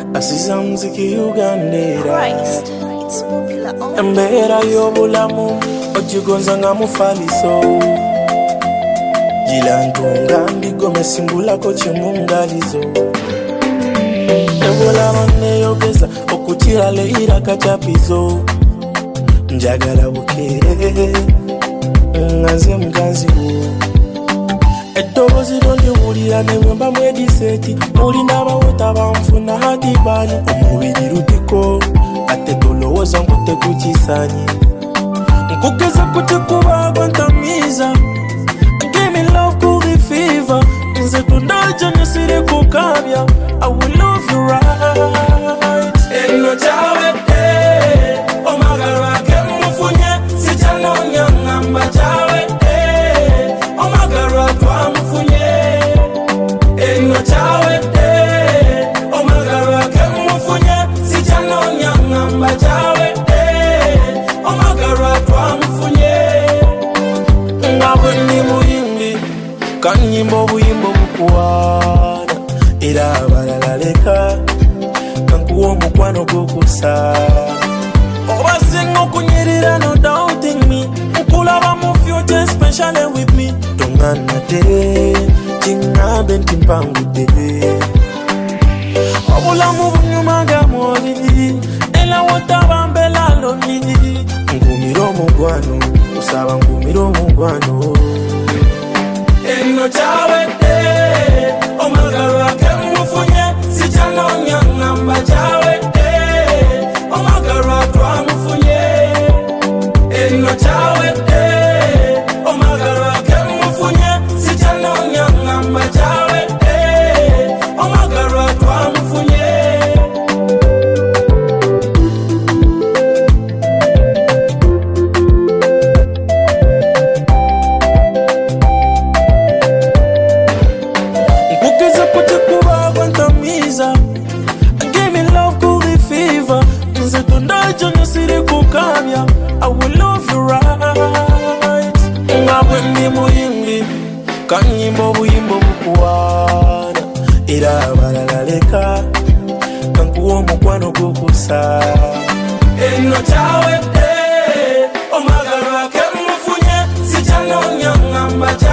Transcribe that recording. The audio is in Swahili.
asiza muziki Ugandera. Christ, it's popular on Embera y'obulamu okigonza nga mufaliso. Gilantunga ndigome simbulako kimungalizo. Ebola baneyogeza okukira leira kachapizo. Njagala bukere ngaze muganzi wo. Edobozi londiwulira ne wemba mwediseti. Mulina abawota banfuna hadibani. Omubiri rutiko ate tolowooza nkute kukisanyi. Nkugeza kutikuba gwantamiza. Give me love cool the fever. Nze tunaja nisiri kukabya. I will love you right. Eno chawete omagara kemufunye. Sichano nyangamba chawete omagara twamufunye. Eno chawete omagara kemufunye. Sichano nyangamba chawete omagara twamufunye. Ngawe ni muyimbi kanyimbo buyimbo bukuwana era balalaleka kankuwa omukwano gwokusa obasinga okunyirira no doubting me nkulaba mu future especially with me tonganate kingabe nti mpangudde obulamu bunyuma ga mwoli ela wotabambela loni ngumira omugwano usaba ngumira omugwano. Eno chawete omagara kemufunye. Sichano nyangamba chawete omagara twamufunye. Eno chawete omagara kemufunye. Sichano nyangamba chawete omagara twamufunye. Give me love cool the fever. Nze tunaja nisiri kukabya. I will love you right. Ngawe ndi muyimbi kanyimbo buyimbo bukuwana era balalaleka kankuwa omukwano gwokusa. Eno chawete omagara kemufunye. Sichano nyangamba